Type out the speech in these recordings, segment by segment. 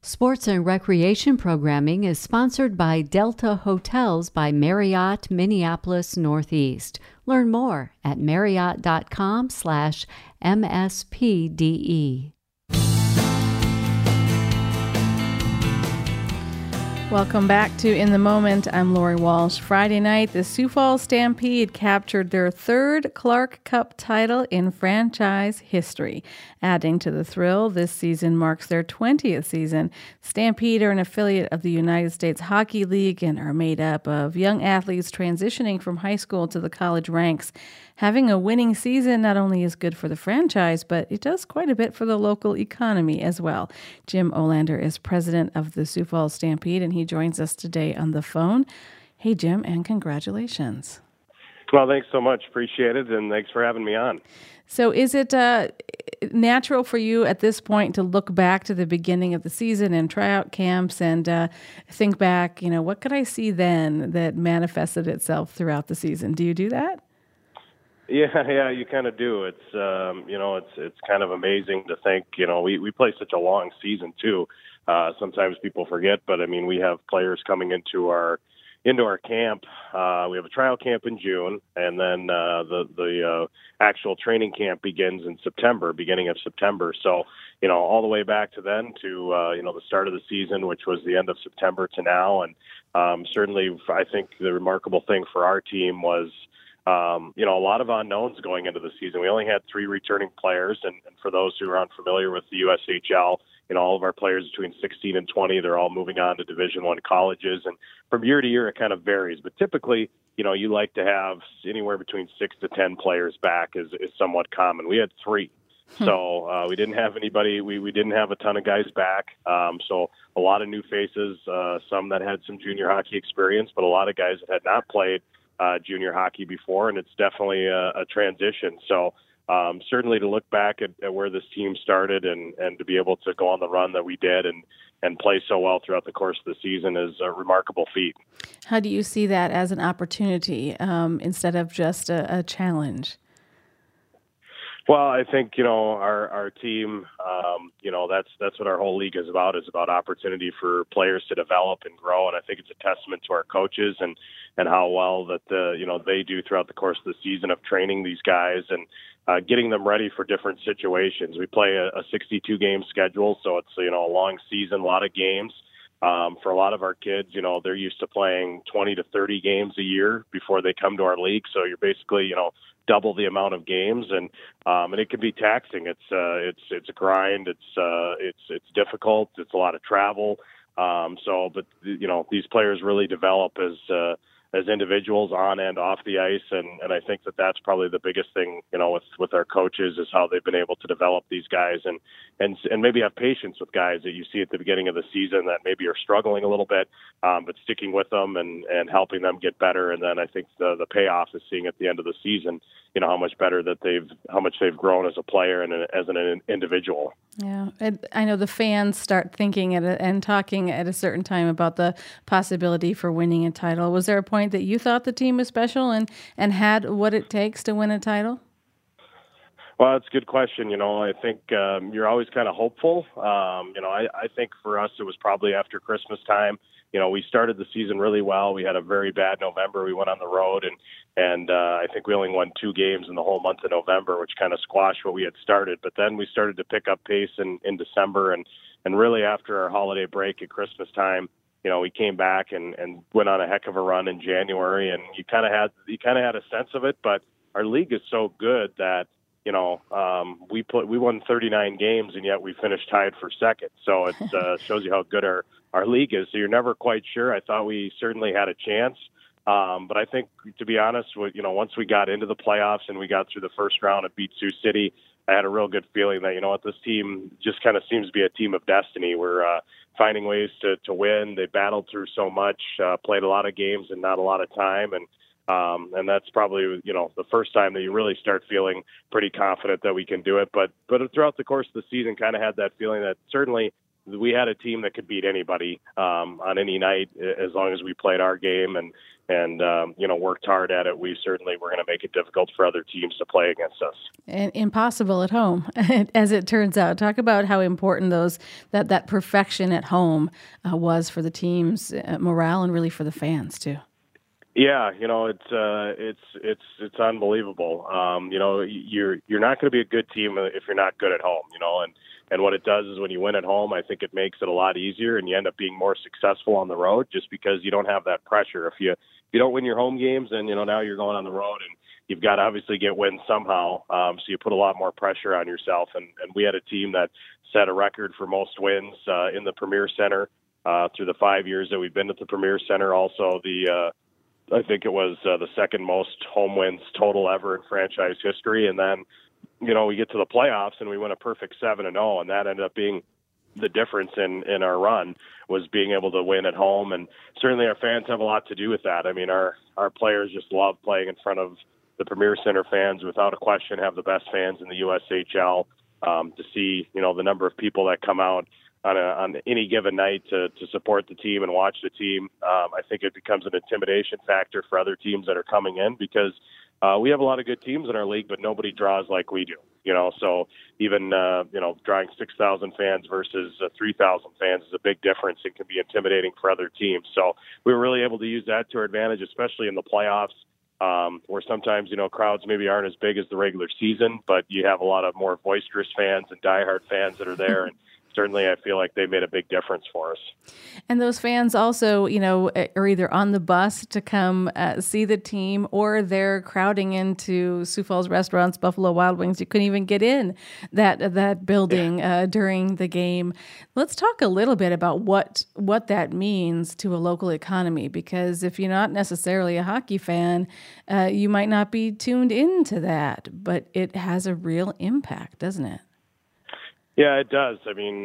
Sports and recreation programming is sponsored by Delta Hotels by Marriott Minneapolis Northeast. Learn more at marriott.com/MSPDE. Welcome back to In the Moment. I'm Lori Walsh. Friday night, the Sioux Falls Stampede captured their third Clark Cup title in franchise history. Adding to the thrill, this season marks their 20th season. Stampede are an affiliate of the United States Hockey League and are made up of young athletes transitioning from high school to the college ranks. Having a winning season not only is good for the franchise, but it does quite a bit for the local economy as well. Jim Olander is president of the Sioux Falls Stampede, and he joins us today on the phone. Hey, Jim, and congratulations. Well, thanks so much. Appreciate it, and thanks for having me on. So is it natural for you at this point to look back to the beginning of the season and tryout camps and think back, what could I see then that manifested itself throughout the season? Do you do that? Yeah, you kind of do. It's it's kind of amazing to think. We play such a long season too. Sometimes people forget, but I mean, we have players coming into our camp. We have a trial camp in June, and then the actual training camp begins in September, beginning of September. So, all the way back to then to the start of the season, which was the end of September to now, and certainly I think the remarkable thing for our team was. A lot of unknowns going into the season. We only had 3 returning players, and for those who are unfamiliar with the USHL, all of our players between 16 and 20, they're all moving on to Division I colleges, and from year to year it kind of varies. But typically, you like to have anywhere between 6 to 10 players back is somewhat common. We had 3. So we didn't have anybody. We didn't have a ton of guys back. So a lot of new faces, some that had some junior hockey experience, but a lot of guys that had not played junior hockey before, and it's definitely a transition. So certainly to look back at where this team started and to be able to go on the run that we did and play so well throughout the course of the season is a remarkable feat. How do you see that as an opportunity instead of just a challenge? Well, I think, our team, that's what our whole league is about opportunity for players to develop and grow. And I think it's a testament to our coaches and how well that they do throughout the course of the season of training these guys and getting them ready for different situations. We play a 62 game schedule. So it's, a long season, a lot of games. For a lot of our kids, they're used to playing 20 to 30 games a year before they come to our league. So you're basically, double the amount of games, and it can be taxing. It's a grind. It's difficult. It's a lot of travel. But these players really develop as individuals on and off the ice, and I think that's probably the biggest thing, with our coaches is how they've been able to develop these guys and maybe have patience with guys that you see at the beginning of the season that maybe are struggling a little bit, but sticking with them and helping them get better. And then I think the payoff is seeing at the end of the season, how much better how much they've grown as a player and as an individual. Yeah, I know the fans start thinking and talking at a certain time about the possibility for winning a title. Was there a point that you thought the team was special and had what it takes to win a title? Well, it's a good question. I think you're always kind of hopeful. I think for us it was probably after Christmas time. We started the season really well. We had a very bad November. We went on the road, and I think we only won 2 games in the whole month of November, which kind of squashed what we had started. But then we started to pick up pace in December, and really after our holiday break at Christmas time, we came back and went on a heck of a run in January, and you kind of had a sense of it. But our league is so good that we won 39 games, and yet we finished tied for second. So it shows you how good our league is. So you're never quite sure. I thought we certainly had a chance. But I think, to be honest, once we got into the playoffs and we got through the first round and beat Sioux City, I had a real good feeling that, this team just kind of seems to be a team of destiny. We're finding ways to win. They battled through so much, played a lot of games and not a lot of time. And that's probably, the first time that you really start feeling pretty confident that we can do it. But throughout the course of the season, kind of had that feeling that certainly we had a team that could beat anybody on any night as long as we played our game and worked hard at it. We certainly were going to make it difficult for other teams to play against us. And impossible at home, as it turns out. Talk about how important that perfection at home was for the team's morale and really for the fans too. Yeah, it's unbelievable. You're not going to be a good team if you're not good at home. And what it does is when you win at home, I think it makes it a lot easier, and you end up being more successful on the road just because you don't have that pressure. If you don't win your home games, then now you're going on the road and you've got to obviously get wins somehow. So you put a lot more pressure on yourself. And we had a team that set a record for most wins in the Premier Center through the 5 years that we've been at the Premier Center. Also, I think it was the second most home wins total ever in franchise history. And then, we get to the playoffs and we win a perfect 7-0, and that ended up being the difference in our run, was being able to win at home. And certainly our fans have a lot to do with that. I mean, our players just love playing in front of the Premier Center fans. Without a question, have the best fans in the USHL. To see, the number of people that come out on any given night to support the team and watch the team, I think it becomes an intimidation factor for other teams that are coming in, because we have a lot of good teams in our league, but nobody draws like we do. So even drawing 6,000 fans versus 3,000 fans is a big difference. It can be intimidating for other teams. So we were really able to use that to our advantage, especially in the playoffs, where sometimes crowds maybe aren't as big as the regular season, but you have a lot of more boisterous fans and diehard fans that are there. And certainly I feel like they made a big difference for us. And those fans also, are either on the bus to come see the team, or they're crowding into Sioux Falls restaurants, Buffalo Wild Wings. You couldn't even get in that building during the game. Let's talk a little bit about what that means to a local economy, because if you're not necessarily a hockey fan, you might not be tuned into that, but it has a real impact, doesn't it? Yeah, it does. I mean,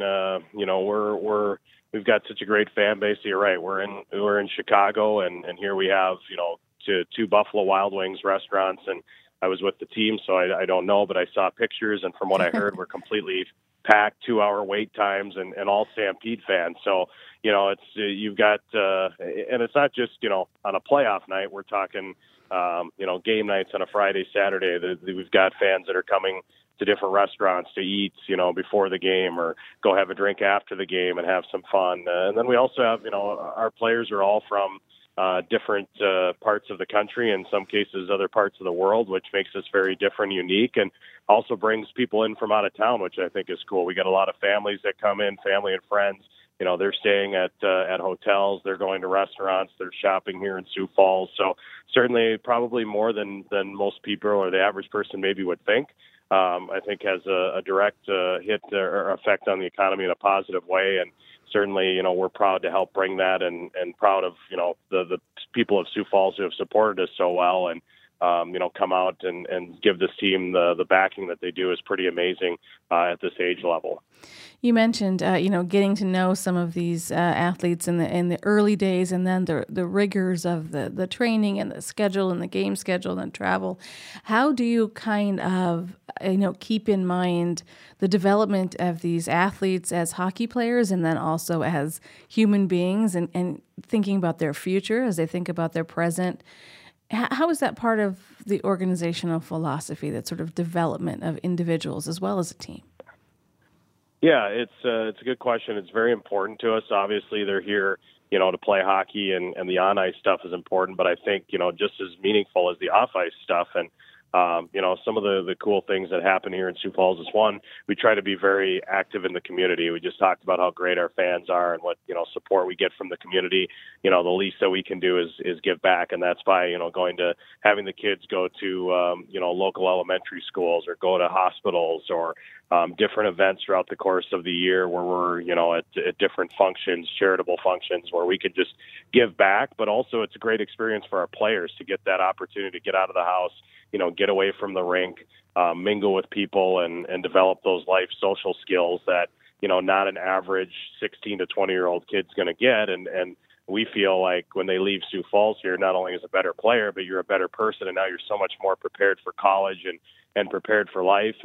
we've got such a great fan base. You're right. We're in Chicago, and here we have two Buffalo Wild Wings restaurants, and I was with the team, so I don't know, but I saw pictures, and from what I heard, we're completely packed, 2-hour wait times, and all Stampede fans. So it's you've got and it's not just on a playoff night. We're talking game nights on a Friday, Saturday. We've got fans that are coming to different restaurants to eat, before the game, or go have a drink after the game and have some fun. And then we also have, our players are all from different parts of the country, in some cases other parts of the world, which makes us very different, unique, and also brings people in from out of town, which I think is cool. We got a lot of families that come in, family and friends. They're staying at hotels, they're going to restaurants, they're shopping here in Sioux Falls. So certainly probably more than most people or the average person maybe would think. I think has a direct hit or effect on the economy in a positive way. And certainly, we're proud to help bring that, and proud of, the people of Sioux Falls who have supported us so well, and come out and give this team the backing that they do is pretty amazing at this age level. You mentioned, getting to know some of these athletes in the early days, and then the rigors of the training and the schedule and the game schedule and travel. How do you kind of, keep in mind the development of these athletes as hockey players, and then also as human beings, and thinking about their future as they think about their present? How is that part of the organizational philosophy, that sort of development of individuals as well as a team? Yeah, it's a good question. It's very important to us. Obviously, they're here, to play hockey, and the on-ice stuff is important. But I think, just as meaningful as the off-ice stuff, and some of the cool things that happen here in Sioux Falls is, one, we try to be very active in the community. We just talked about how great our fans are and what, support we get from the community. The least that we can do is give back. And that's by, having the kids go to, local elementary schools, or go to hospitals, or different events throughout the course of the year where we're, at different functions, charitable functions, where we can just give back. But also it's a great experience for our players to get that opportunity to get out of the house, get away from the rink, mingle with people, and develop those life social skills that, not an average 16 to 20-year-old kid's going to get. And we feel like when they leave Sioux Falls here, not only as a better player, but you're a better person. And now you're so much more prepared for college and prepared for life. And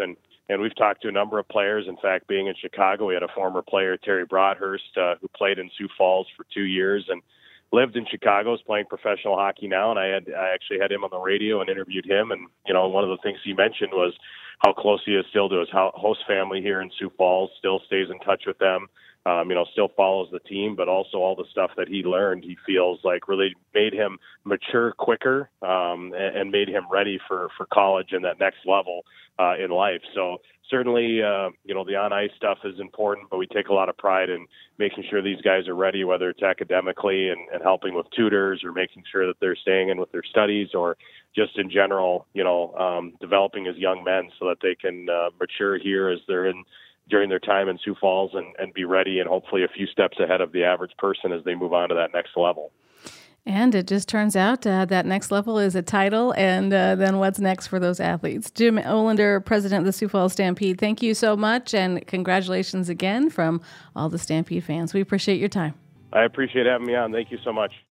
And we've talked to a number of players. In fact, being in Chicago, we had a former player, Terry Broadhurst, who played in Sioux Falls for 2 years and lived in Chicago, is playing professional hockey now. And I actually had him on the radio and interviewed him. And, one of the things he mentioned was how close he is still to his host family here in Sioux Falls, still stays in touch with them, still follows the team, but also all the stuff that he learned, he feels like really made him mature quicker and made him ready for college and that next level in life. So certainly, the on-ice stuff is important, but we take a lot of pride in making sure these guys are ready, whether it's academically and helping with tutors or making sure that they're staying in with their studies or just in general, developing as young men so that they can mature here as they're in during their time in Sioux Falls and be ready and hopefully a few steps ahead of the average person as they move on to that next level. And it just turns out that next level is a title, and then what's next for those athletes? Jim Olander, president of the Sioux Falls Stampede, thank you so much, and congratulations again from all the Stampede fans. We appreciate your time. I appreciate having me on. Thank you so much.